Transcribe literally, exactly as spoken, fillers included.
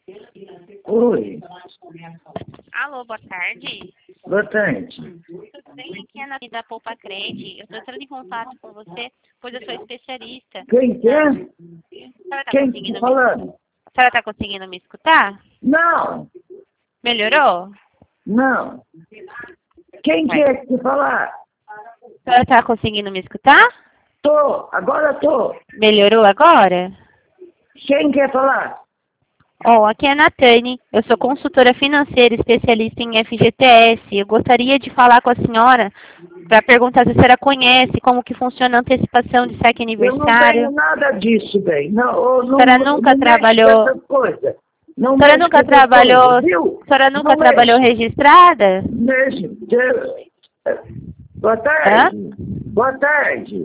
Oi. Alô, boa tarde. Boa tarde. Tudo bem? Aqui é a Nath da Poupa Crede. Eu estou entrando em contato com você, pois eu sou especialista. Quem que é? A senhora está Quem conseguindo, está falando? me... a senhora tá conseguindo me escutar? Não, Melhorou? não. Quem que Ué. é que quer falar? A senhora está conseguindo me escutar? Tô, agora tô. Melhorou agora? Quem quer falar? Ó, aqui é a Natane. Eu sou consultora financeira especialista em F G T S. Eu gostaria de falar com a senhora para perguntar se a senhora conhece como que funciona a antecipação de saque Eu não aniversário. tenho nada disso, bem. Não, eu A não, senhora não, nunca não mexe com trabalhou... essas coisas. Não A senhora mexe com nunca essas trabalhou... coisas, viu? A senhora nunca Não trabalhou mexe. registrada? Mexe. Boa Hã? tarde. Boa tarde.